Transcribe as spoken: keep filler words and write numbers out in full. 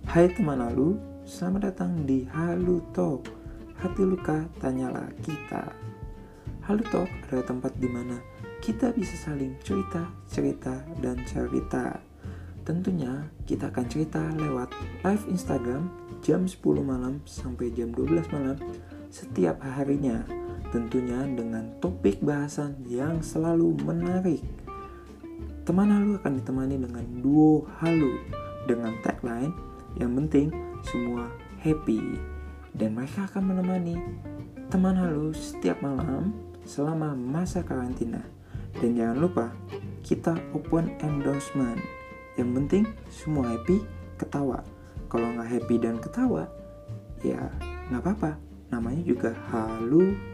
Hai teman Halu, selamat datang di Halu Talk. Hati luka, tanyalah kita. Halu Talk adalah tempat di mana kita bisa saling cerita, cerita, dan cerita. Tentunya kita akan cerita lewat live Instagram jam sepuluh malam sampai jam dua belas malam setiap harinya. Tentunya dengan topik bahasan yang selalu menarik. Teman Halu akan ditemani dengan duo Halu dengan tagline yang penting semua happy, dan mereka akan menemani teman Halu setiap malam selama masa karantina. Dan jangan lupa kita open endorsement. Yang penting semua happy, ketawa. Kalau nggak happy dan ketawa, ya nggak apa-apa. Namanya juga Halu